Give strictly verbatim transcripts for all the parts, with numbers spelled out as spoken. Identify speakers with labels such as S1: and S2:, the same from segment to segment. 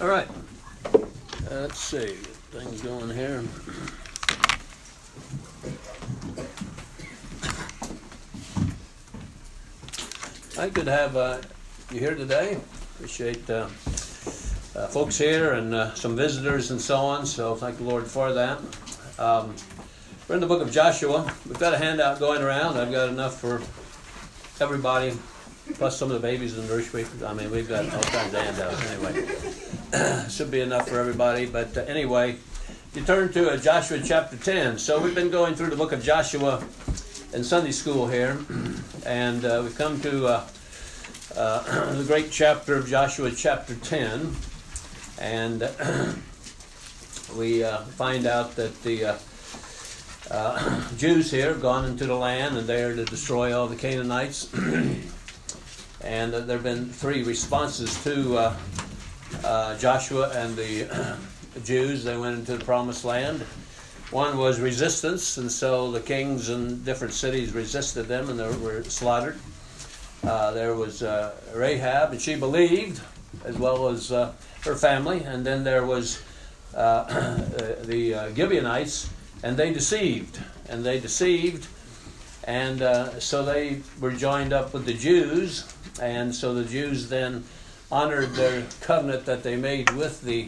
S1: All right. Let's see. Things going here. I could have uh, you here today. Appreciate uh, uh, folks here and uh, some visitors and so on. So thank the Lord for that. Um, we're in the book of Joshua. We've got a handout going around. I've got enough for everybody, plus some of the babies in the nursery. I mean, we've got all kinds of handouts anyway. Should be enough for everybody. But uh, anyway, you turn to uh, Joshua chapter ten. So we've been going through the book of Joshua in Sunday school here. And uh, we've come to uh, uh, the great chapter of Joshua chapter ten. And uh, we uh, find out that the uh, uh, Jews here have gone into the land and they are to destroy all the Canaanites. And uh, there have been three responses to uh, uh, Joshua and the uh, Jews. They went into the promised land. One was resistance, and so the kings in different cities resisted them and they were slaughtered. Uh, there was uh, Rahab, and she believed, as well as uh, her family. And then there was uh, the uh, Gibeonites, and they deceived. And they deceived, and uh, so they were joined up with the Jews. And so the Jews then honored their covenant that they made with the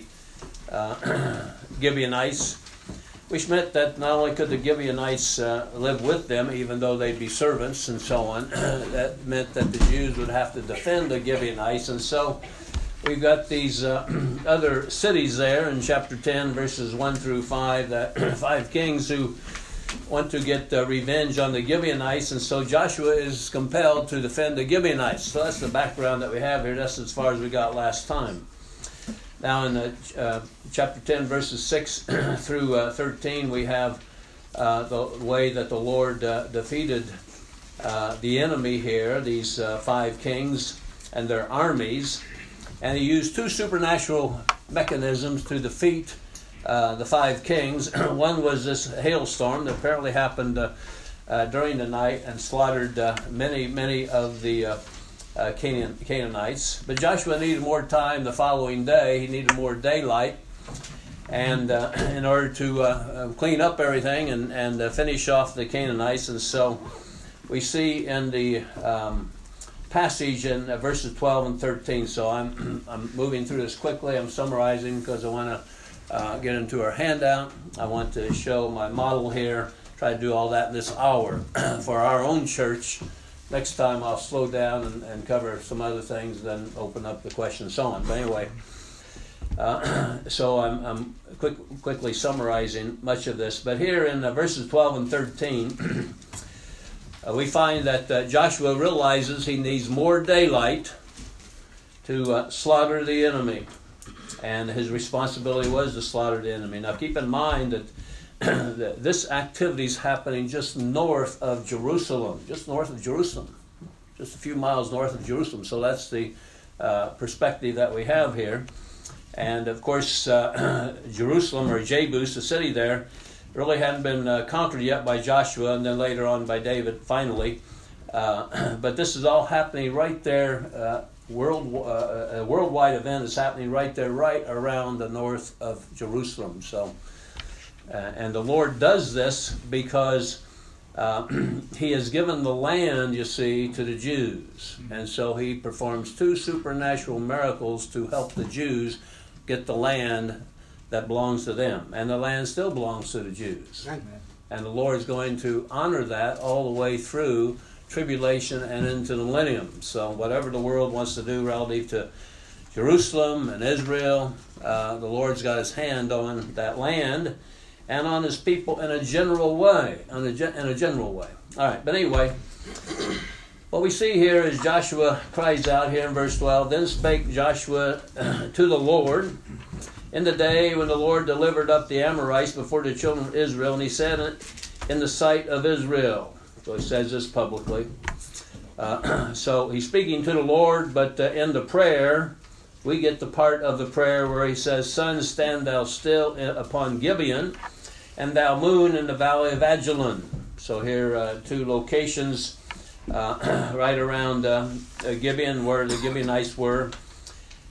S1: uh, Gibeonites, which meant that not only could the Gibeonites uh, live with them, even though they'd be servants and so on, that meant that the Jews would have to defend the Gibeonites. And so we've got these uh, other cities there in chapter ten, verses one through five, that five kings who want to get uh, revenge on the Gibeonites. And so Joshua is compelled to defend the Gibeonites. So that's the background that we have here. That's as far as we got last time. Now in the, uh, chapter ten, verses six through uh, thirteen, we have uh, the way that the Lord uh, defeated uh, the enemy here, these uh, five kings and their armies. And he used two supernatural mechanisms to defeat uh, the five kings. One was this hailstorm that apparently happened uh, uh, during the night and slaughtered uh, many, many of the uh, Uh, Canaan, Canaanites. But Joshua needed more time the following day. He needed more daylight and uh, in order to uh, uh, clean up everything and, and uh, finish off the Canaanites. And so we see in the um, passage in uh, verses twelve and thirteen. So I'm, I'm moving through this quickly. I'm summarizing because I want to uh, get into our handout. I want to show my model here. Try to do all that in this hour for our own church. Next time I'll slow down and, and cover some other things, then open up the question and so on. But anyway, uh, so I'm, I'm quick, quickly summarizing much of this. But here in uh, verses twelve and thirteen, uh, we find that uh, Joshua realizes he needs more daylight to uh, slaughter the enemy. And his responsibility was to slaughter the enemy. Now keep in mind that this activity is happening just north of Jerusalem, just north of Jerusalem, just a few miles north of Jerusalem. So that's the uh, perspective that we have here. And of course, uh, Jerusalem, or Jebus, the city there, really hadn't been uh, conquered yet by Joshua, and then later on by David, finally. Uh, but this is all happening right there. Uh, world, uh, a worldwide event is happening right there, right around the north of Jerusalem. So. Uh, and the Lord does this because uh, he has given the land, you see, to the Jews. And so he performs two supernatural miracles to help the Jews get the land that belongs to them. And the land still belongs to the Jews. Amen. And the Lord is going to honor that all the way through tribulation and into the millennium. So whatever the world wants to do relative to Jerusalem and Israel, uh, the Lord's got his hand on that land and on his people in a general way, in a, in a general way. All right, but anyway, what we see here is Joshua cries out here in verse twelve, "Then spake Joshua to the Lord in the day when the Lord delivered up the Amorites before the children of Israel, and he said in the sight of Israel." So he says this publicly. Uh, so he's speaking to the Lord, but uh, in the prayer, we get the part of the prayer where he says, "Sun, stand thou still upon Gibeon, and thou moon in the valley of Ajalon." So here uh, two locations uh, right around uh, Gibeon where the Gibeonites were.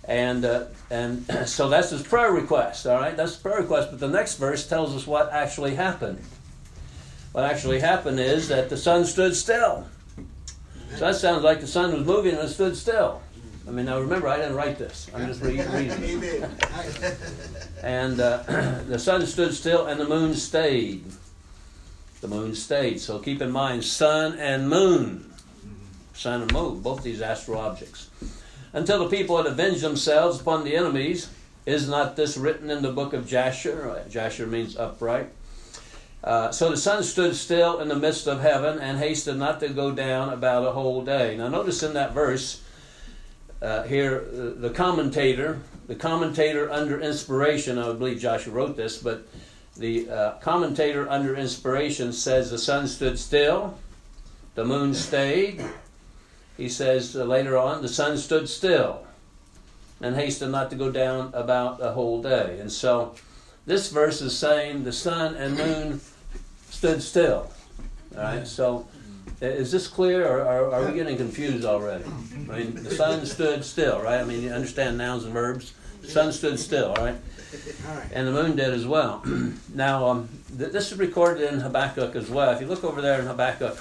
S1: And uh, and so that's his prayer request, all right? That's the prayer request. But the next verse tells us what actually happened. What actually happened is that the sun stood still. So that sounds like the sun was moving and it stood still. I mean, now remember, I didn't write this. I'm just re- reading it. And uh, the sun stood still and the moon stayed. The moon stayed. So keep in mind, sun and moon. Sun and moon, both these astral objects. Until the people had avenged themselves upon the enemies. Is not this written in the book of Jasher? Jasher means upright. Uh, so the sun stood still in the midst of heaven and hasted not to go down about a whole day. Now notice in that verse uh, here, uh, the commentator, the commentator under inspiration, I believe Joshua wrote this, but the uh, commentator under inspiration says the sun stood still, the moon stayed. He says uh, later on, the sun stood still and hasted not to go down about a whole day. And so this verse is saying the sun and moon stood still. All right, so is this clear, or are, are we getting confused already? I mean, the sun stood still, right? I mean, you understand nouns and verbs. The sun stood still, all right? And the moon did as well. Now, um, th- this is recorded in Habakkuk as well. If you look over there in Habakkuk,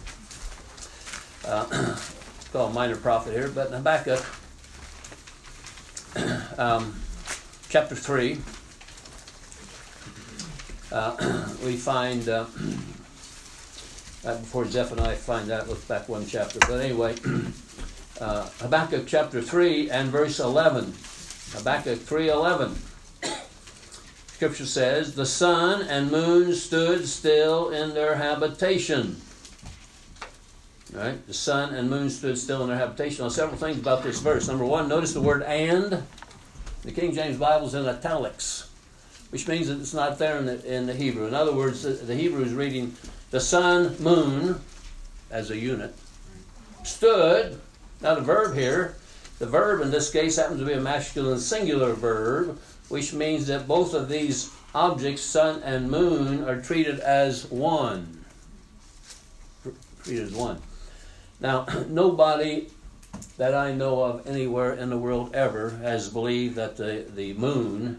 S1: uh, it's called a minor prophet here, but in Habakkuk, um, chapter three, uh, we find, uh, right before Zephaniah find that, look back one chapter. But anyway, uh, Habakkuk chapter three and verse eleven. Habakkuk three eleven. Scripture says, the sun and moon stood still in their habitation. Right? The sun and moon stood still in their habitation. Now, several things about this verse. Number one, notice the word and. The King James Bible is in italics, which means that it's not there in the, in the Hebrew. In other words, the, the Hebrew is reading the sun, moon, as a unit, stood. Now the verb here, the verb in this case happens to be a masculine singular verb, which means that both of these objects, sun and moon, are treated as one. Treated as one. Now, nobody that I know of anywhere in the world ever has believed that the, the moon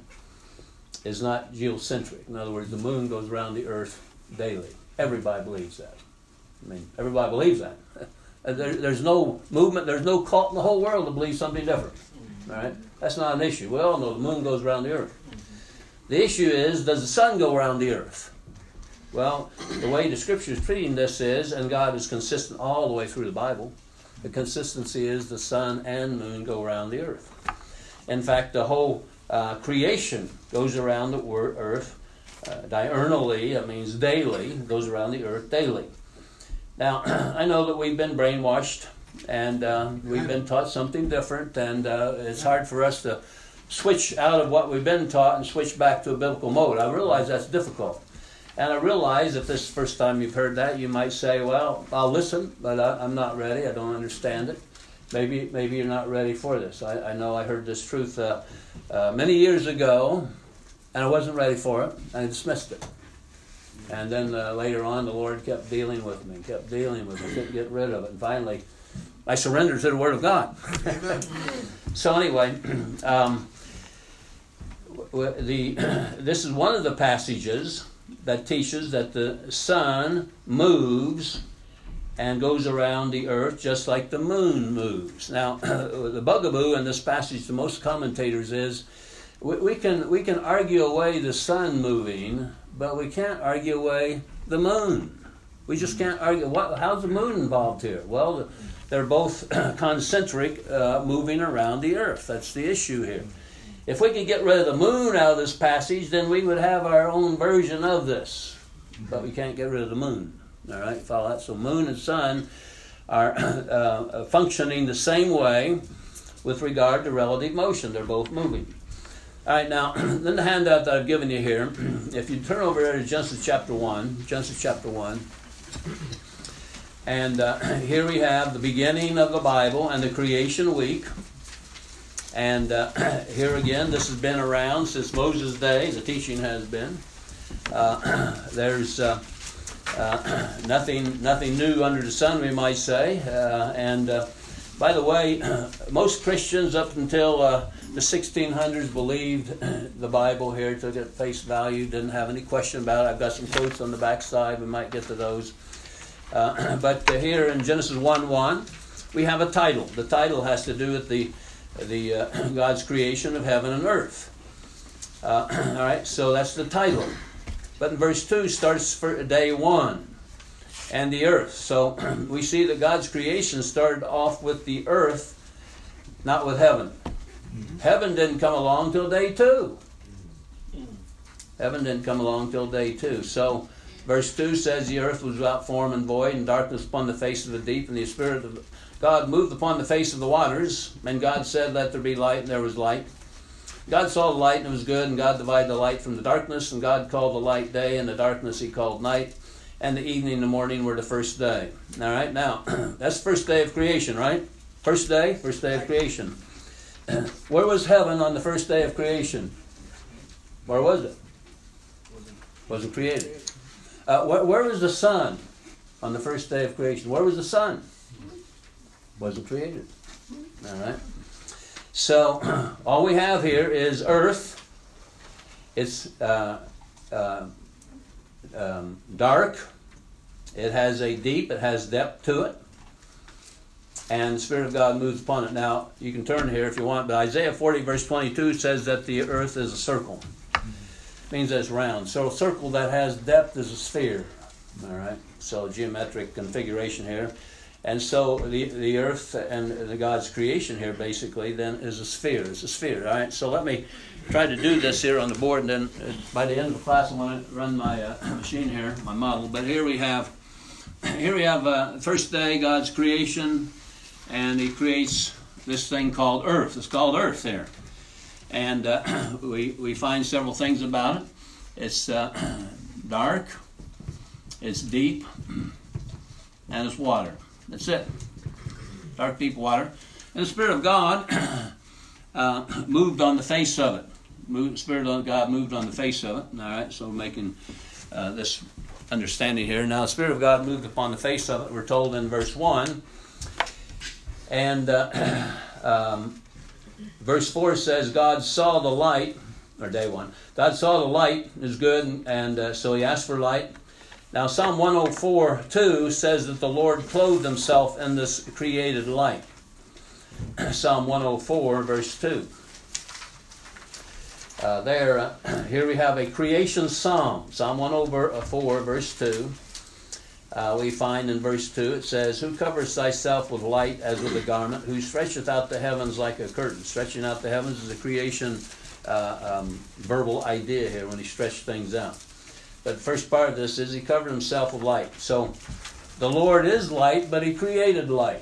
S1: is not geocentric. In other words, the moon goes around the earth daily. Everybody believes that. I mean, everybody believes that. There, there's no movement, there's no cult in the whole world that believes something different. All right? That's not an issue. We all know the moon goes around the earth. The issue is, does the sun go around the earth? Well, the way the Scripture is treating this is, and God is consistent all the way through the Bible, the consistency is the sun and moon go around the earth. In fact, the whole uh, creation goes around the earth uh, diurnally, that means daily, goes around the earth daily. Now, I know that we've been brainwashed, and uh, we've been taught something different, and uh, it's hard for us to switch out of what we've been taught and switch back to a biblical mode. I realize that's difficult. And I realize if this is the first time you've heard that, you might say, well, I'll listen, but I, I'm not ready. I don't understand it. Maybe maybe you're not ready for this. I, I know I heard this truth uh, uh, many years ago, and I wasn't ready for it, and I dismissed it. And then uh, later on, the Lord kept dealing with me, kept dealing with me, couldn't get rid of it. And finally, I surrendered to the Word of God. So anyway, um, the this is one of the passages that teaches that the sun moves and goes around the earth just like the moon moves. Now, the bugaboo in this passage to most commentators is we, we can we can argue away the sun moving, but we can't argue away the moon. We just can't argue. What, how's the moon involved here? Well, they're both concentric, uh, moving around the earth. That's the issue here. If we could get rid of the moon out of this passage, then we would have our own version of this. But we can't get rid of the moon. All right, follow that? So moon and sun are uh, functioning the same way with regard to relative motion. They're both moving. All right, now, then the handout that I've given you here, if you turn over there to Genesis chapter one, Genesis chapter one, and uh, here we have the beginning of the Bible and the creation week. And uh, here again, this has been around since Moses' day. The teaching has been. Uh, there's uh, uh, nothing, nothing new under the sun, we might say. Uh, and uh, By the way, most Christians up until uh, the sixteen hundreds believed the Bible here, took it at face value, didn't have any question about it. I've got some quotes on the back side. We might get to those. Uh, but uh, here in Genesis one one, we have a title. The title has to do with the, the uh, God's creation of heaven and earth. Uh, all right, so that's the title. But in verse two starts for day one. And the earth. So we see that God's creation started off with the earth, not with heaven. Mm-hmm. Heaven didn't come along till day two. Heaven didn't come along till day two. So verse two says the earth was without form and void, and darkness upon the face of the deep, and the Spirit of God moved upon the face of the waters. And God said, let there be light, and there was light. God saw the light, and it was good, and God divided the light from the darkness, and God called the light day, and the darkness he called night. And the evening and the morning were the first day. All right, now, that's the first day of creation, right? First day, first day of creation. Where was heaven on the first day of creation? Where was it? Wasn't created. Uh, where, where was the sun on the first day of creation? Where was the sun? Wasn't created. All right. So, all we have here is earth. It's uh, uh, Um, dark. It has a deep, it has depth to it. And the Spirit of God moves upon it. Now, you can turn here if you want, but Isaiah forty verse twenty-two says that the earth is a circle. It means that it's round. So a circle that has depth is a sphere. All right? So geometric configuration here. And so the, the earth and the God's creation here basically then is a sphere. It's a sphere. All right? So let me try to do this here on the board, and then uh, by the end of the class I want to run my uh, machine here, my model. But here we have, here we have uh, first day, God's creation, and He creates this thing called Earth. It's called Earth there, and uh, we we find several things about it. It's uh, dark, it's deep, and it's water. That's it. Dark, deep water, and the Spirit of God uh, moved on the face of it. Moved, Spirit of God moved on the face of it. All right, so we're making uh, this understanding here. Now, the Spirit of God moved upon the face of it, we're told in verse one. And uh, um, verse four says, God saw the light, or day one. God saw the light is good, and, and uh, so He asked for light. Now, Psalm one oh four two says that the Lord clothed Himself in this created light. Psalm one oh four, verse two. Uh, there, uh, here we have a creation psalm. Psalm one oh four, verse two. Uh, we find in verse two, it says, who covers thyself with light as with a garment, who stretcheth out the heavens like a curtain. Stretching out the heavens is a creation uh, um, verbal idea here when He stretched things out. But the first part of this is He covered Himself with light. So the Lord is light, but He created light.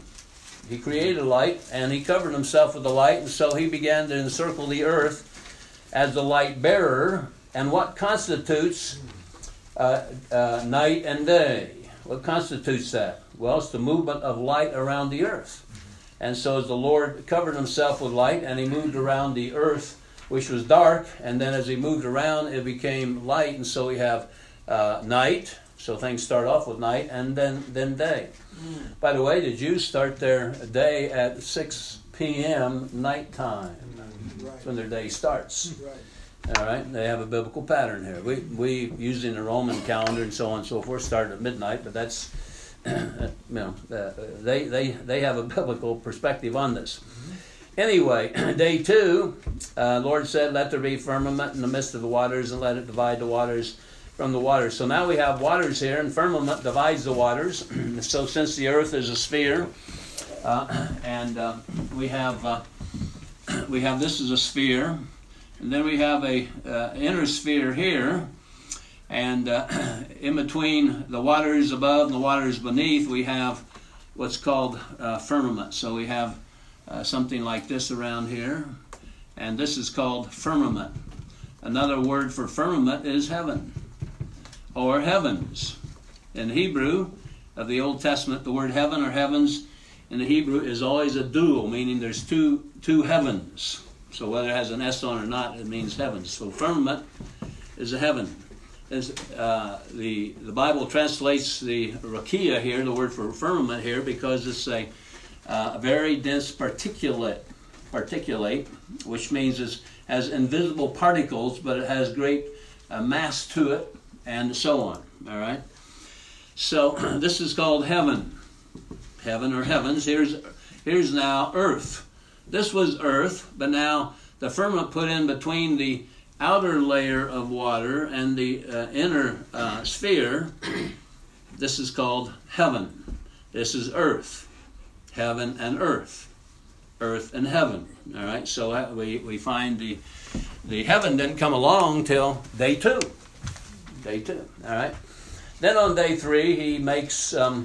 S1: He created light, and He covered Himself with the light, and so He began to encircle the earth as the light bearer. And what constitutes uh, uh, night and day? What constitutes that? Well, it's the movement of light around the earth. And so as the Lord covered Himself with light, and He moved around the earth, which was dark, and then as He moved around, it became light, and so we have uh, night. So things start off with night, and then, then day. Mm. By the way, the Jews start their day at six p.m. nighttime. Right. That's when their day starts. Right. All right, they have a biblical pattern here. We we using the Roman calendar and so on and so forth started at midnight, but that's you know uh, they they they have a biblical perspective on this. Mm-hmm. Anyway, day two, uh, Lord said, "Let there be firmament in the midst of the waters, and let it divide the waters from the waters." So now we have waters here, and firmament divides the waters. So since the earth is a sphere, uh, and uh, we have uh, we have this is a sphere. And then we have a uh, inner sphere here, and uh, in between the waters above and the waters beneath, we have what's called uh, firmament. So we have uh, something like this around here, and this is called firmament. Another word for firmament is heaven, or heavens. In Hebrew of the Old Testament, the word heaven or heavens in the Hebrew is always a dual, meaning there's two two heavens. So whether it has an S on or not, it means heavens. So firmament is a heaven. As, uh, the, the Bible translates the rakia here, the word for firmament here, because it's a, uh, uh, very dense particulate, particulate, which means it has invisible particles, but it has great uh, mass to it, and so on. All right. So this is called heaven, heaven or heavens. Here's here's now earth. This was earth, but now the firmament put in between the outer layer of water and the uh, inner uh, sphere. This is called heaven. This is earth, heaven and earth, earth and heaven. All right. So we we find the the heaven didn't come along till day two. Day two. All right. Then on day three, he makes um,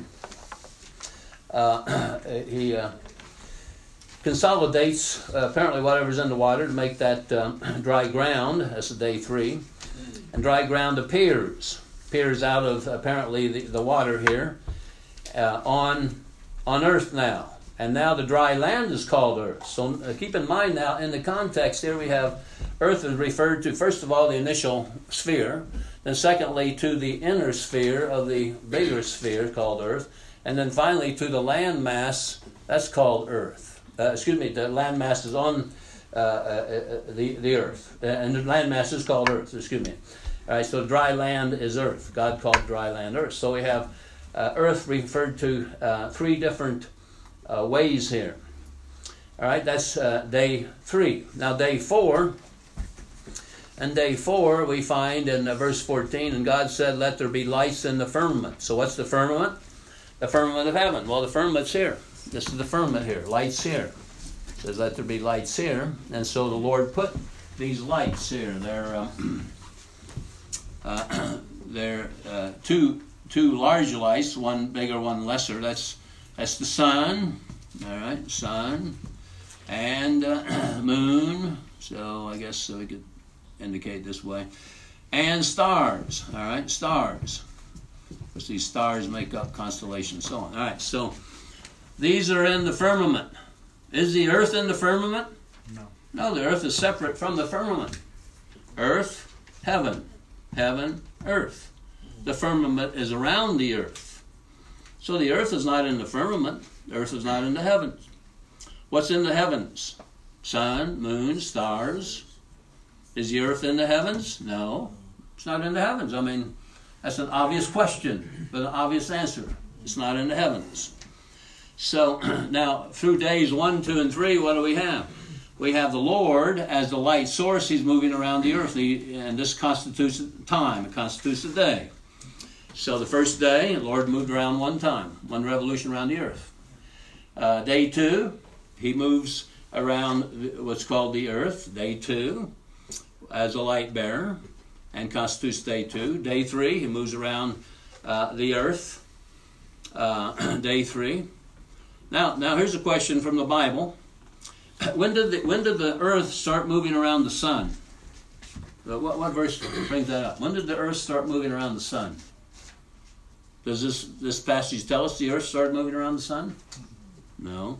S1: uh, he uh, consolidates uh, apparently whatever's in the water to make that um, dry ground. That's day three, and dry ground appears appears out of apparently the, the water here uh, on on earth now, and now the dry land is called earth. So uh, keep in mind now in the context here we have earth is referred to first of all the initial sphere. Then secondly, to the inner sphere of the bigger sphere called Earth. And then finally to the land mass, that's called Earth. Uh, excuse me, the land mass is on uh, uh, the, the Earth. Uh, and the land mass is called Earth, excuse me. All right, so dry land is Earth. God called dry land Earth. So we have uh, Earth referred to uh, three different uh, ways here. All right, that's uh, day three. Now day four... And day four, we find in uh, verse fourteen, and God said, let there be lights in the firmament. So what's the firmament? The firmament of heaven. Well, the firmament's here. This is the firmament here. Lights here. It says, let there be lights here. And so the Lord put these lights here. They're, uh, uh, they're uh, two two large lights, one bigger, one lesser. That's, that's the sun. All right, sun. And uh, moon. So I guess so we could indicate this way, and stars. All right, stars. Because these stars make up constellations, so on. All right, so these are in the firmament. Is the earth in the firmament?
S2: No.
S1: No, the earth is separate from the firmament. Earth, heaven, heaven, earth. The firmament is around the earth. So the earth is not in the firmament. The earth is not in the heavens. What's in the heavens? Sun, moon, stars. Is the earth in the heavens? No, it's not in the heavens. I mean, that's an obvious question, but an obvious answer. It's not in the heavens. So now, through days one, two, and three, what do we have? We have the Lord as the light source. He's moving around the earth, and this constitutes time. It constitutes a day. So the first day, the Lord moved around one time, one revolution around the earth. Uh, day two, he moves around what's called the earth. Day two, as a light bearer, and constitutes day two. Day three, he moves around uh, the earth. Uh, day three. Now, now here's a question from the Bible. When did the, when did the earth start moving around the sun? What, what verse brings that up? When did the earth start moving around the sun? Does this, this passage tell us the earth started moving around the sun? No.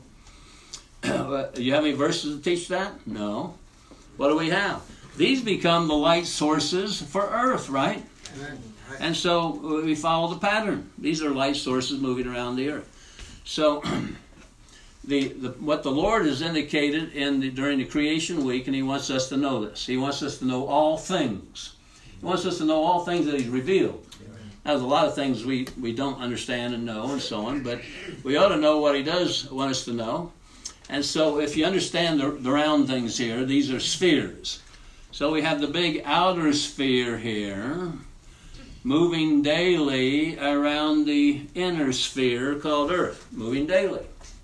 S1: Do you have any verses to teach that? No. What do we have? These become the light sources for earth, right? And so we follow the pattern. These are light sources moving around the earth. So the, the what the Lord has indicated in the, during the creation week, and He wants us to know this. He wants us to know all things. He wants us to know all things that He's revealed. Now, there's a lot of things we, we don't understand and know and so on, but we ought to know what He does want us to know. And so if you understand the, the round things here, these are spheres. So we have the big outer sphere here, moving daily around the inner sphere called Earth, moving daily.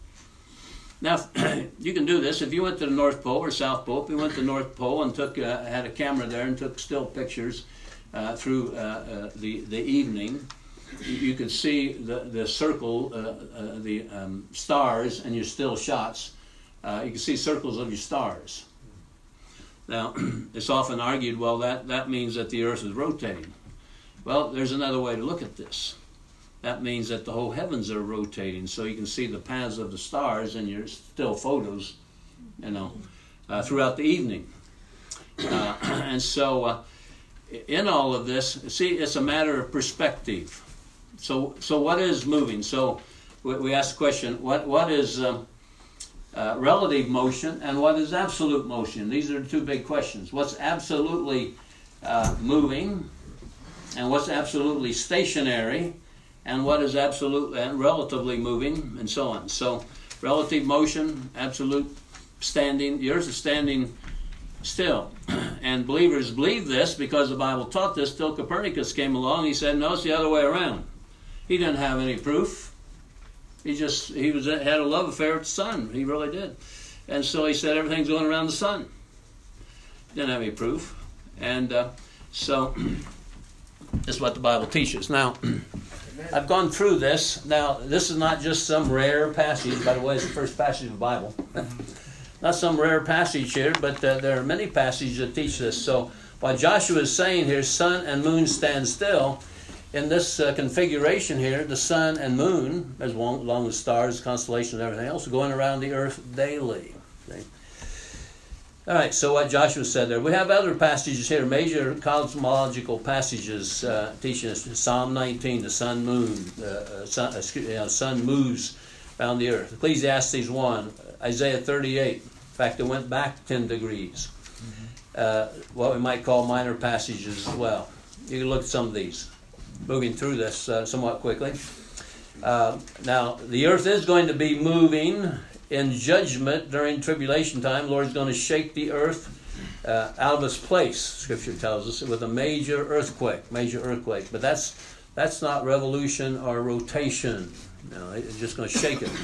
S1: Now, you can do this. If you went to the North Pole or South Pole, if you went to the North Pole and took uh, had a camera there and took still pictures uh, through uh, uh, the, the evening, you, you could see the, the circle, uh, uh, the um, stars and your still shots. Uh, you can see circles of your stars. Now, it's often argued, well, that, that means that the earth is rotating. Well, there's another way to look at this. That means that the whole heavens are rotating, so you can see the paths of the stars in your still photos, you know, uh, throughout the evening. Uh, and so, uh, in all of this, see, it's a matter of perspective. So, so what is moving? So, we, we ask the question: what, what is, um, uh, relative motion and what is absolute motion. These are the two big questions. What's absolutely uh, moving and what's absolutely stationary and what is absolute and relatively moving and so on. So relative motion, absolute standing. The earth is standing still. And believers believe this because the Bible taught this till Copernicus came along. He said, no, it's the other way around. He didn't have any proof. He just, he was had a love affair with the sun. He really did. And so he said everything's going around the sun. Didn't have any proof. And uh, so this is what the Bible teaches. Now, I've gone through this. Now, this is not just some rare passage. By the way, it's the first passage of the Bible. Not some rare passage here, but uh, there are many passages that teach this. So while Joshua is saying here, sun and moon stand still, in this uh, configuration here, the sun and moon, as long, along with stars, constellations, and everything else, are going around the earth daily. See? All right, so what Joshua said there. We have other passages here, major cosmological passages uh, teaching us. Psalm nineteen, the sun, moon, uh, sun, excuse, you know, sun moves around the earth. Ecclesiastes one, Isaiah thirty-eight. In fact, it went back ten degrees. Mm-hmm. Uh, what we might call minor passages as well. You can look at some of these. Moving through this uh, somewhat quickly. Uh, now, the earth is going to be moving in judgment during tribulation time. The Lord is going to shake the earth uh, out of its place, Scripture tells us, with a major earthquake, major earthquake. But that's that's not revolution or rotation. No, it's just going to shake it.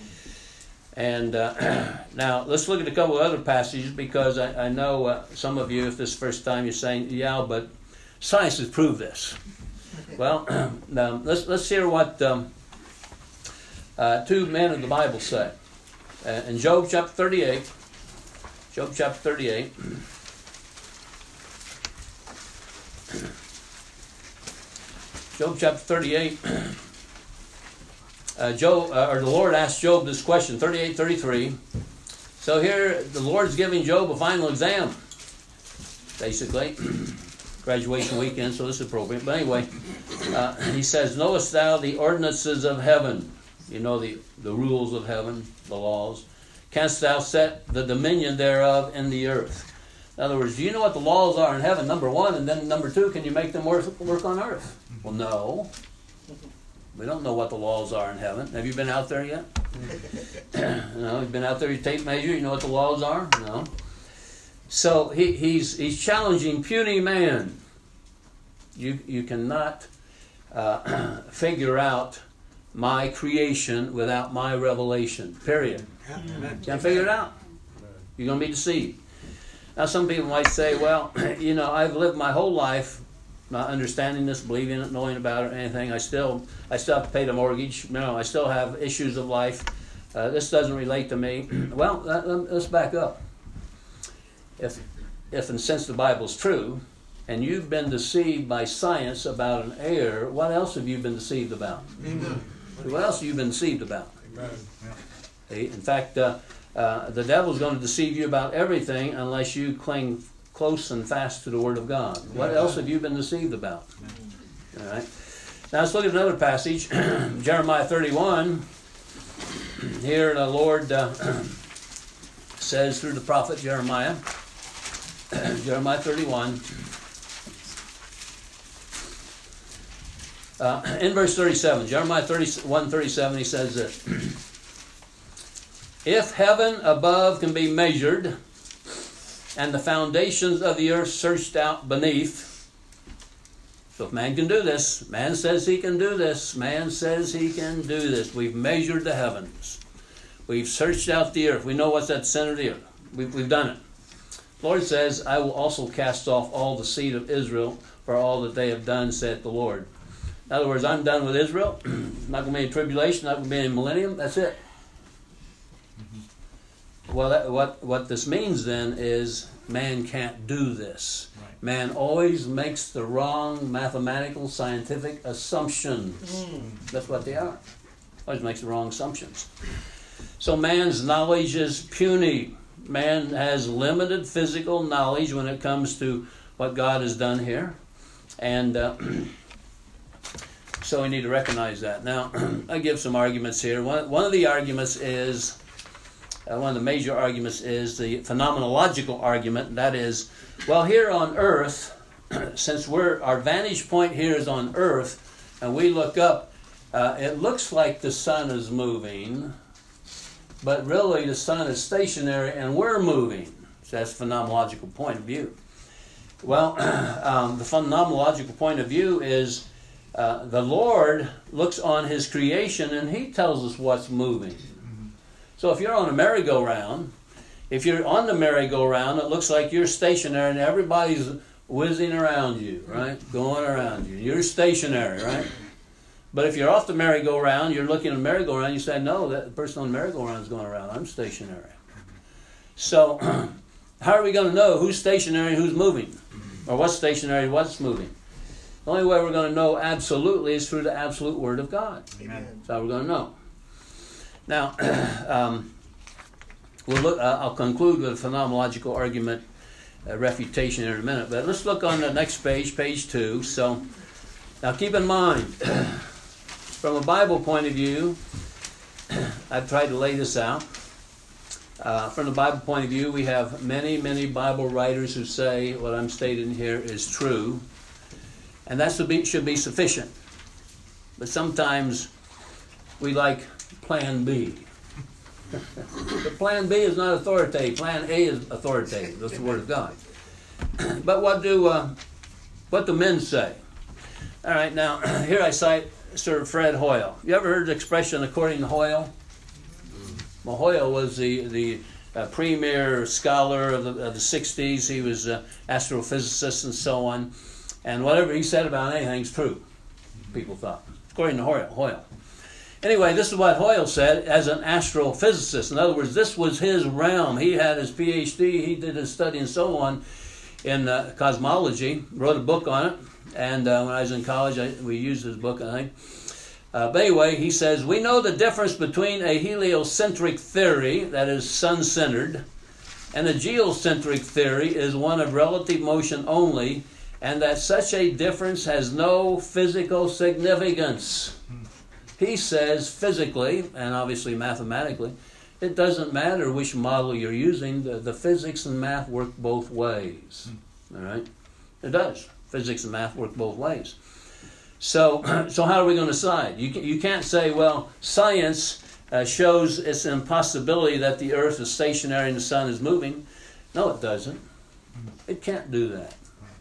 S1: And uh, now, let's look at a couple of other passages, because I, I know uh, some of you, if this is the first time, you're saying, yeah, but science has proved this. Well, um, let's let's hear what um, uh, two men of the Bible say. Uh, in Job chapter thirty-eight, Job chapter thirty-eight, Job chapter thirty-eight, uh, Job, uh, or the Lord asked Job this question, thirty-eight thirty-three. So here the Lord's giving Job a final exam, basically. Graduation weekend, so this is appropriate. But anyway, uh, he says, knowest thou the ordinances of heaven? You know the, the rules of heaven, the laws. Canst thou set the dominion thereof in the earth? In other words, do you know what the laws are in heaven, number one? And then number two, can you make them work, work on earth? Well, no. We don't know what the laws are in heaven. Have you been out there yet? No, you've been out there, you tape measure, you know what the laws are? No. So he, he's he's challenging puny man. You you cannot uh, figure out my creation without my revelation. Period. Amen. Can't figure it out. You're going to be deceived. Now some people might say, well, you know, I've lived my whole life not understanding this, believing it, knowing about it, or anything. I still I still have to pay the mortgage. You know, I still have issues of life. Uh, this doesn't relate to me. Well, let's back up. If, if and since the Bible's true, and you've been deceived by science about an error, what else have you been deceived about? Amen. What else have you been deceived about? Amen. In fact, uh, uh, the devil's going to deceive you about everything unless you cling close and fast to the Word of God. What else have you been deceived about? All right. Now let's look at another passage, Jeremiah thirty-one. Here the Lord uh, says through the prophet Jeremiah, Jeremiah thirty-one, uh, in verse thirty-seven, Jeremiah thirty-one thirty-seven, he says this, if heaven above can be measured, and the foundations of the earth searched out beneath, so if man can do this, man says he can do this, man says he can do this. We've measured the heavens. We've searched out the earth. We know what's at the center of the earth. We've, we've done it. The Lord says, I will also cast off all the seed of Israel for all that they have done, saith the Lord. In other words, I'm done with Israel. Not going to be any tribulation, not going to be any millennium. That's it. Mm-hmm. Well, that, what, what this means then is man can't do this. Right. Man always makes the wrong mathematical, scientific assumptions. Mm. That's what they are. Always makes the wrong assumptions. So man's knowledge is puny. Man has limited physical knowledge when it comes to what God has done here. And uh, so we need to recognize that. Now, I give some arguments here. One, one of the arguments is, uh, one of the major arguments is the phenomenological argument. That is, well, here on earth, since we're our vantage point here is on earth, and we look up, uh, it looks like the sun is moving, but really the sun is stationary and we're moving. So that's the phenomenological point of view. Well, um, the phenomenological point of view is uh, the Lord looks on His creation and He tells us what's moving. So if you're on a merry-go-round, if you're on the merry-go-round, it looks like you're stationary and everybody's whizzing around you, right? Going around you. You're stationary, right? But if you're off the merry-go-round, you're looking at the merry-go-round, you say, no, that person on the merry-go-round is going around. I'm stationary. So how are we going to know who's stationary and who's moving? Or what's stationary and what's moving? The only way we're going to know absolutely is through the absolute Word of God.
S2: Amen.
S1: That's how we're going to know. Now, um, we'll look, uh, I'll conclude with a phenomenological argument, uh, refutation in a minute. But let's look on the next page, page two. So, now keep in mind, from a Bible point of view, I've tried to lay this out. Uh, from the Bible point of view, we have many, many Bible writers who say what I'm stating here is true. And that should be, should be sufficient. But sometimes we like plan B. But plan B is not authoritative. Plan A is authoritative. That's the Word of God. But what do uh, what do men say? All right, now here I cite Sir Fred Hoyle. You ever heard the expression according to Hoyle? Well, Hoyle was the the uh, premier scholar of the, of the sixties. He was an astrophysicist and so on. And whatever he said about anything is true, people thought, according to Hoyle. Hoyle. Anyway, this is what Hoyle said as an astrophysicist. In other words, this was his realm. He had his P H D, he did his study and so on in uh, cosmology, wrote a book on it. And uh, when I was in college, I, we used his book, I think. Uh, but anyway, he says, we know the difference between a heliocentric theory, that is sun-centered, and a geocentric theory is one of relative motion only, and that such a difference has no physical significance. He says physically, and obviously mathematically, it doesn't matter which model you're using, the, the physics and math work both ways. All right? It does. Physics and math work both ways. So, so how are we going to decide? You, you can't say, well, science uh, shows it's an impossibility that the earth is stationary and the sun is moving. No, it doesn't. It can't do that.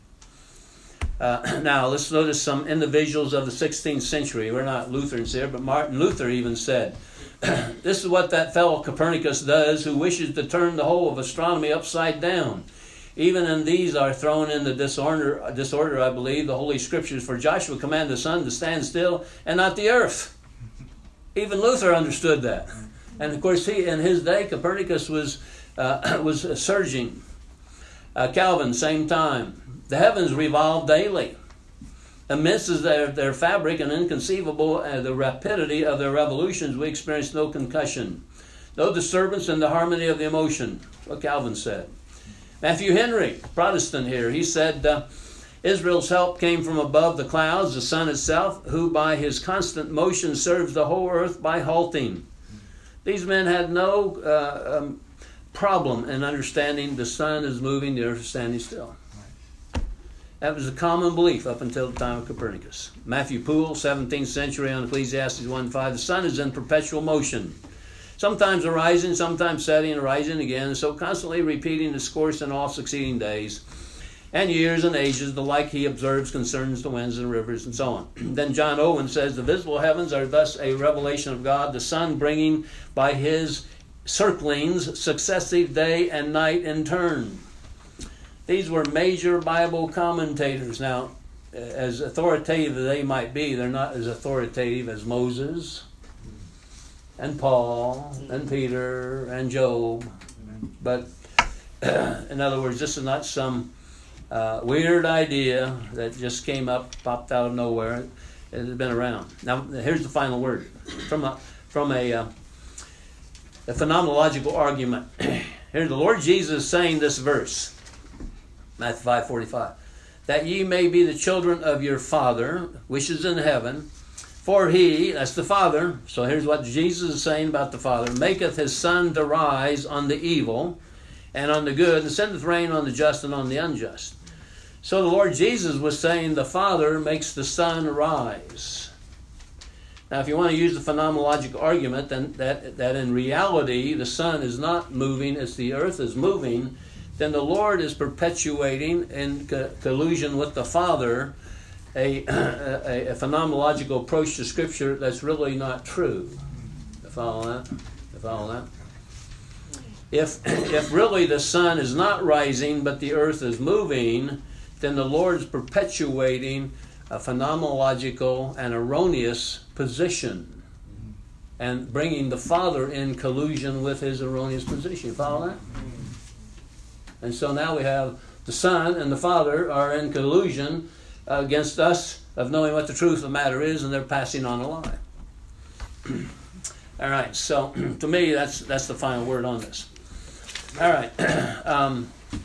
S1: Uh, now, let's notice some individuals of the sixteenth century. We're not Lutherans here, but Martin Luther even said, this is what that fellow Copernicus does who wishes to turn the whole of astronomy upside down. Even in these are thrown into disorder, disorder, I believe, the Holy Scriptures. For Joshua commanded the sun to stand still and not the earth. Even Luther understood that. And of course, he in his day, Copernicus was, uh, was surging. Uh, Calvin, same time. The heavens revolve daily. Immense is their, their fabric and inconceivable uh, the rapidity of their revolutions, we experience no concussion, no disturbance in the harmony of the emotion. What Calvin said. Matthew Henry, Protestant here, he said, uh, Israel's help came from above the clouds, the sun itself, who by his constant motion serves the whole earth by halting. These men had no uh, um, problem in understanding the sun is moving, the earth is standing still. That was a common belief up until the time of Copernicus. Matthew Poole, seventeenth century, on Ecclesiastes one five, the sun is in perpetual motion, sometimes arising, sometimes setting, and rising again, so constantly repeating its course in all succeeding days and years and ages, the like he observes concerns the winds and rivers and so on. Then John Owen says, the visible heavens are thus a revelation of God, the sun bringing by his circlings successive day and night in turn. These were major Bible commentators. Now, as authoritative as they might be, they're not as authoritative as Moses and Paul and Peter and Job. But in other words, this is not some uh, weird idea that just came up, popped out of nowhere. It has been around. Now, here's the final word. From a, from a, uh, a phenomenological argument. Here, the Lord Jesus is saying this verse. Matthew five forty-five. That ye may be the children of your Father, which is in heaven. For he, that's the Father, so here's what Jesus is saying about the Father, maketh his sun to rise on the evil and on the good, and sendeth rain on the just and on the unjust. So the Lord Jesus was saying the Father makes the sun rise. Now if you want to use the phenomenological argument, then that, that in reality the sun is not moving, it's the earth is moving, then the Lord is perpetuating in co- collusion with the Father a, a, a phenomenological approach to Scripture that's really not true. You follow that? You follow that? If, if really the sun is not rising but the earth is moving, then the Lord is perpetuating a phenomenological and erroneous position and bringing the Father in collusion with his erroneous position. You follow that? And so now we have the Son and the Father are in collusion against us of knowing what the truth of the matter is, and they're passing on a lie. All right, so to me, that's that's the final word on this. All right. Um,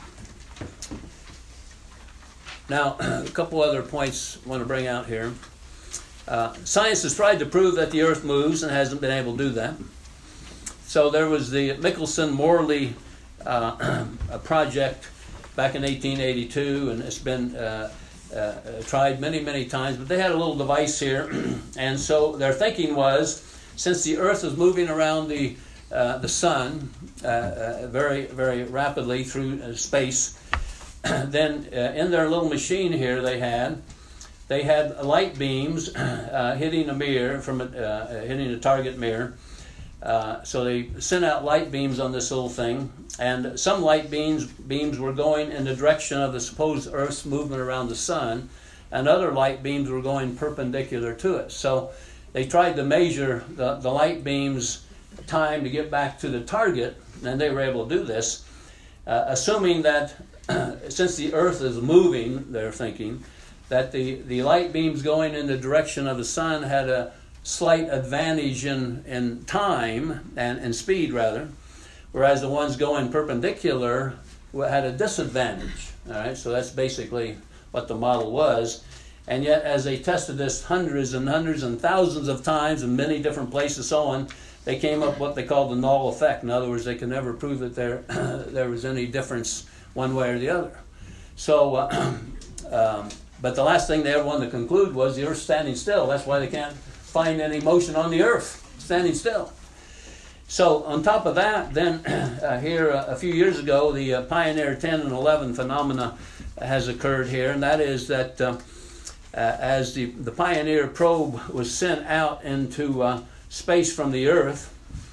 S1: now, a couple other points I want to bring out here. Uh, science has tried to prove that the earth moves and hasn't been able to do that. So there was the Michelson-Morley uh, a project back in eighteen eighty-two, and it's been uh, uh, tried many, many times. But they had a little device here, and so their thinking was, since the earth is moving around the uh, the sun uh, uh, very, very rapidly through uh, space, then uh, in their little machine here they had they had light beams uh, hitting a mirror from a, uh, hitting a target mirror. Uh, so they sent out light beams on this little thing, and some light beams beams were going in the direction of the supposed Earth's movement around the sun, and other light beams were going perpendicular to it. So they tried to measure the, the light beams' time to get back to the target, and they were able to do this, uh, assuming that since the Earth is moving, they're thinking, that the, the light beams going in the direction of the sun had a slight advantage in, in time, and, and speed rather, whereas the ones going perpendicular had a disadvantage. All right, so that's basically what the model was. And yet, as they tested this hundreds and hundreds and thousands of times in many different places, so on, they came up with what they called the null effect. In other words, they could never prove that there there was any difference one way or the other. So, uh, um, but the last thing they ever wanted to conclude was the Earth standing still. That's why they can't find any motion on the Earth standing still. So on top of that, then uh, here uh, a few years ago, the uh, Pioneer ten and eleven phenomena has occurred here, and that is that uh, uh, as the, the Pioneer probe was sent out into uh, space from the Earth,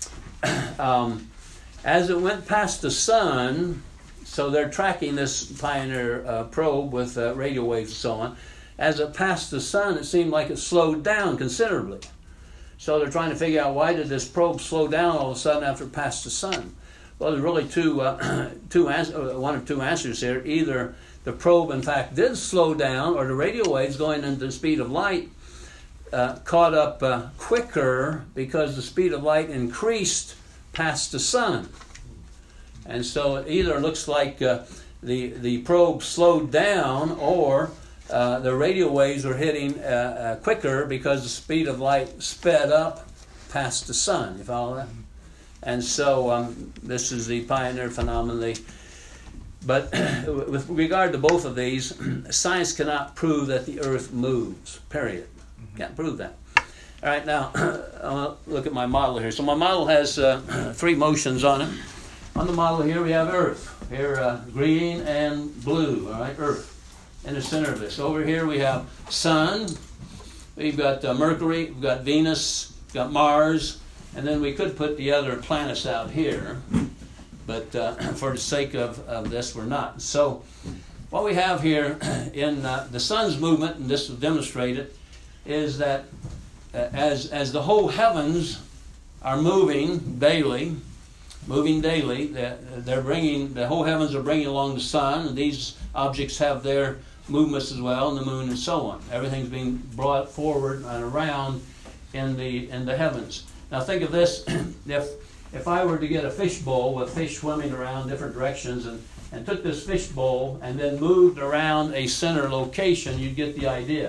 S1: um, as it went past the sun, so they're tracking this Pioneer uh, probe with uh, radio waves and so on. As it passed the sun, it seemed like it slowed down considerably. So they're trying to figure out, why did this probe slow down all of a sudden after it passed the sun? Well, there's really two, uh, two ans- one of two answers here. Either the probe, in fact, did slow down, or the radio waves going into the speed of light uh, caught up uh, quicker because the speed of light increased past the sun. And so it either looks like uh, the, the probe slowed down, or Uh, the radio waves are hitting uh, uh, quicker because the speed of light sped up past the sun. You follow that? And so um, this is the Pioneer phenomenon. They, but with regard to both of these, science cannot prove that the Earth moves, period. Can't prove that. All right, now, I'll look at my model here. So my model has uh, three motions on it. On the model here, we have Earth. Here, uh, green and blue, all right, Earth. In the center of this. Over here we have Sun, we've got uh, Mercury, we've got Venus, we've got Mars, and then we could put the other planets out here, but uh, for the sake of, of this, we're not. So what we have here in uh, the Sun's movement, and this will demonstrate it, is that uh, as, as the whole heavens are moving daily, moving daily, they're, they're bringing, the whole heavens are bringing along the Sun, and these objects have their movements as well, and the moon and so on. Everything's being brought forward and around in the in the heavens. Now think of this, if if I were to get a fish bowl with fish swimming around different directions, and, and took this fish bowl and then moved around a center location, you'd get the idea.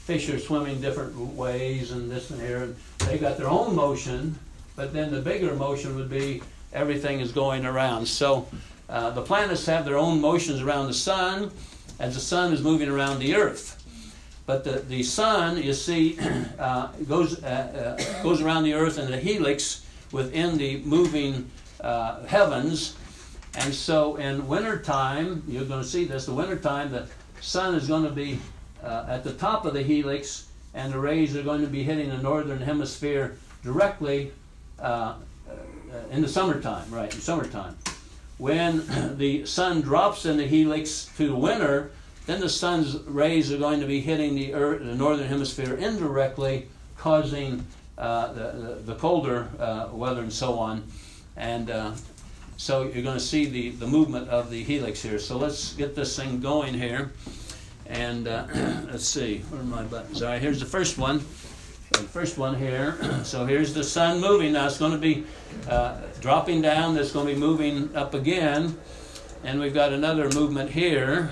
S1: fish are swimming different ways and this and here. And they got their own motion, but then the bigger motion would be everything is going around. So uh, the planets have their own motions around the sun as the sun is moving around the earth. But the, the sun, you see, uh, goes, uh, uh, goes around the earth in a helix within the moving uh, heavens. And so in wintertime, you're going to see this, the wintertime, the sun is going to be uh, at the top of the helix, and the rays are going to be hitting the northern hemisphere directly uh, in the summertime, right, in summertime. When the sun drops in the helix to the winter, then the sun's rays are going to be hitting the, earth, the northern hemisphere indirectly, causing uh, the, the, the colder uh, weather and so on. And uh, so you're going to see the, the movement of the helix here. So let's get this thing going here. And uh, let's see, where are my buttons? All right, here's the first one. So the first one here. So here's the sun moving. Now it's going to be uh, dropping down. It's going to be moving up again. And we've got another movement here.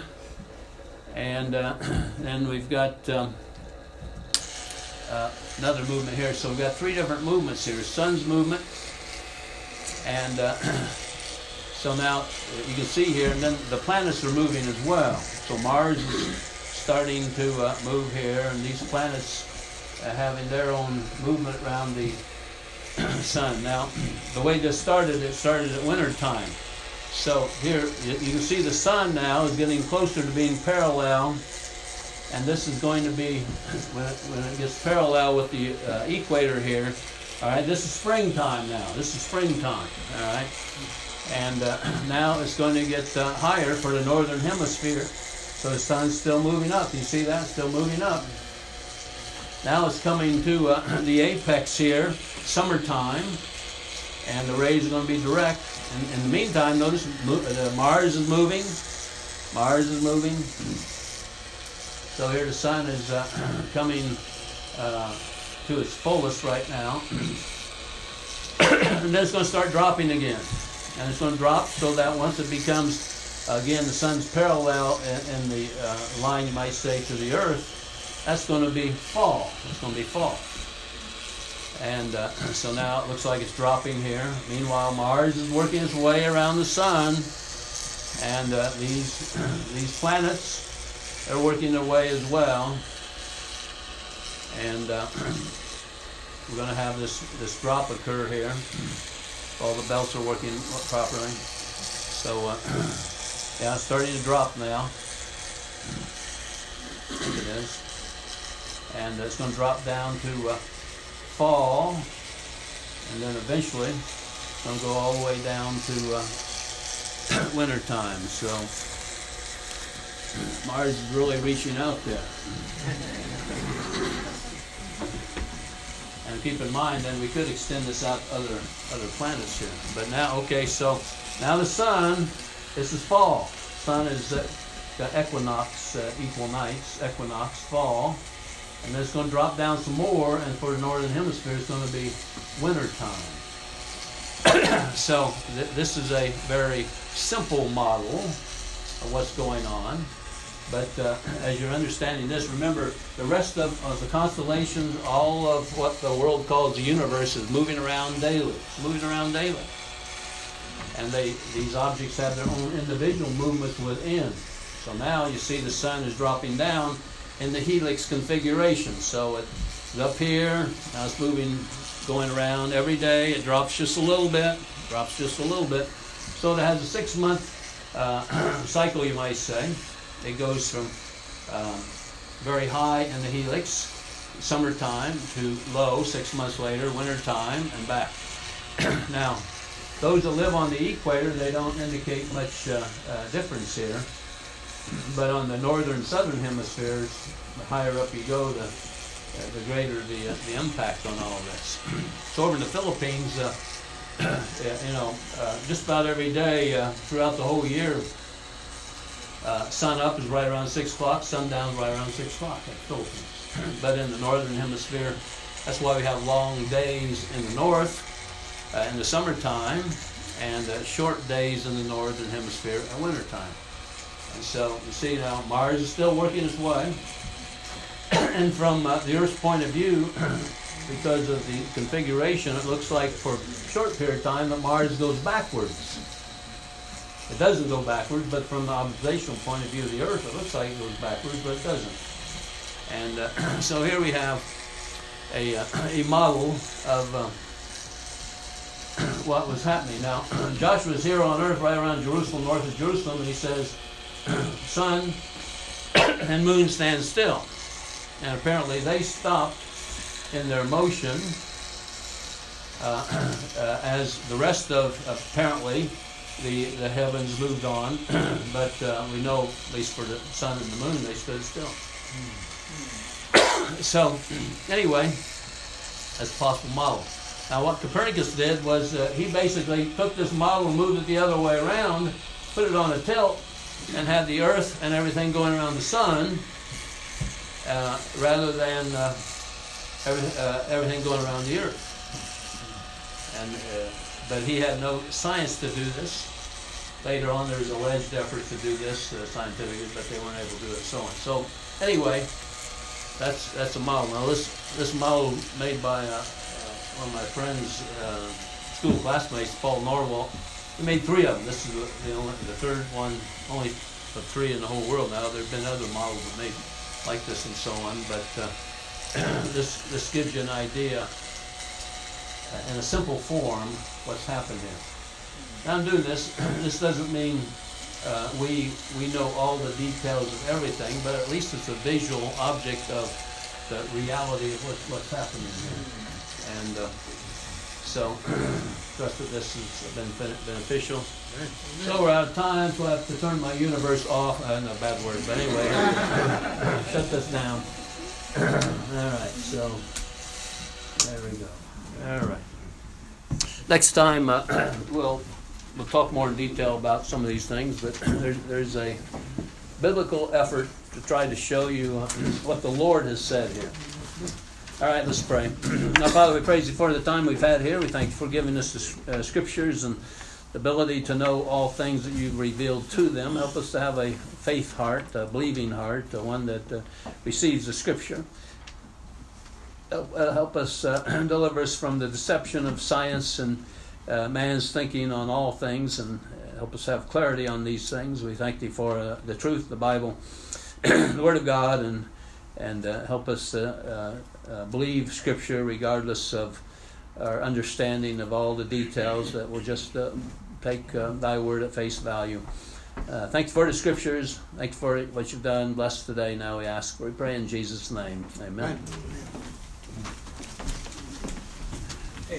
S1: And uh, then we've got um, uh, another movement here. So we've got three different movements here. Sun's movement. And uh, so now you can see here, and then the planets are moving as well. So Mars is starting to uh, move here, and these planets uh, having their own movement around the sun. Now, the way this started, it started at winter time. So here, you can see the sun now is getting closer to being parallel, and this is going to be, when it, when it gets parallel with the uh, equator here, all right, this is springtime now. This is springtime, all right? And uh, now it's going to get uh, higher for the northern hemisphere. So the sun's still moving up. You see that? Still moving up. Now it's coming to uh, the apex here, summertime, and the rays are going to be direct. And in the meantime, notice uh, Mars is moving. Mars is moving. So here the sun is uh, coming uh, to its fullest right now. And then it's going to start dropping again. And it's going to drop so that once it becomes, again, the sun's parallel in, in the uh, line, you might say, to the earth, that's going to be fall. It's going to be fall. And uh, so now it looks like it's dropping here. Meanwhile, Mars is working its way around the sun. And uh, these, these planets are working their way as well. And uh, we're going to have this, this drop occur here. All the belts are working properly. So, uh, yeah, it's starting to drop now. It is. And it's going to drop down to uh, fall. And then eventually it's going to go all the way down to uh, winter time. So, Mars is really reaching out there. And keep in mind, then we could extend this out to other other planets here. But now, okay, so now the sun, this is fall. Sun is uh, got equinox, uh, equal nights, equinox, fall. And then it's going to drop down some more, and for the northern hemisphere, it's going to be winter time. So th this is a very simple model of what's going on. But uh, as you're understanding this, remember the rest of, of the constellations, all of what the world calls the universe is moving around daily, moving around daily. And they, these objects have their own individual movements within. So now you see the sun is dropping down in the helix configuration. So it's up here, now it's moving, going around every day. It drops just a little bit, drops just a little bit. So it has a six-month uh, cycle, you might say. It goes from um, very high in the helix, summertime, to low six months later, wintertime, and back. Now, those that live on the equator, they don't indicate much uh, uh, difference here. But on the northern southern hemispheres, the higher up you go, the, uh, the greater the, uh, the impact on all this. So over in the Philippines, uh, you know, uh, just about every day uh, throughout the whole year, Uh, sun up is right around six o'clock, sundown is right around six o'clock at the Philippines. But in the northern hemisphere, that's why we have long days in the north uh, in the summertime, and uh, short days in the northern hemisphere at wintertime. And so you see now Mars is still working its way. and from uh, the Earth's point of view, because of the configuration, it looks like for a short period of time that Mars goes backwards. It doesn't go backwards, but from the observational point of view of the Earth, it looks like it goes backwards, but it doesn't. And uh, so here we have a, uh, a model of uh, what was happening. Now, Joshua is here on Earth, right around Jerusalem, north of Jerusalem, and he says, sun and moon stand still. And apparently they stopped in their motion uh, uh, as the rest of, apparently, the, the heavens moved on. But uh, we know, at least for the sun and the moon, they stood still. So, anyway, that's a possible model. Now, what Copernicus did was uh, he basically took this model and moved it the other way around, put it on a tilt, and had the Earth and everything going around the sun, uh, rather than uh, every, uh, everything going around the Earth. And uh, but he had no science to do this. Later on, there was alleged efforts to do this uh, scientifically, but they weren't able to do it, and so on. So, anyway, that's that's a model. Now, this this model made by uh, uh, one of my friends, uh, school classmates, Paul Norwell. He made three of them. This is the, the, only, the third one, only of three in the whole world now. There have been other models that made like this and so on, but uh, this this gives you an idea uh, in a simple form what's happened here. Now I'm doing this. This doesn't mean uh, we we know all the details of everything, but at least it's a visual object of the reality of what, what's happening here. And uh, so, trust that this has been beneficial. So we're out of time, so I have to turn my universe off. Uh, no, bad word, but anyway, shut this down. All right, so there we go. All right. Next time, uh, we'll we'll talk more in detail about some of these things, but there's there's a biblical effort to try to show you what the Lord has said here. All right, let's pray. Now, Father, we praise you for the time we've had here. We thank you for giving us the uh, scriptures and the ability to know all things that you've revealed to them. Help us to have a faith heart, a believing heart, uh, one that uh, receives the scripture. Help, uh, help us uh, deliver us from the deception of science and uh, man's thinking on all things, and help us have clarity on these things. We thank thee for uh, the truth, the Bible, the Word of God, and and uh, help us uh, uh, uh, believe Scripture regardless of our understanding of all the details, that we'll just uh, take uh, thy word at face value. Uh, thank you for the Scriptures. Thank you for what you've done. Bless today now, we ask. We pray in Jesus' name. Amen. Amen.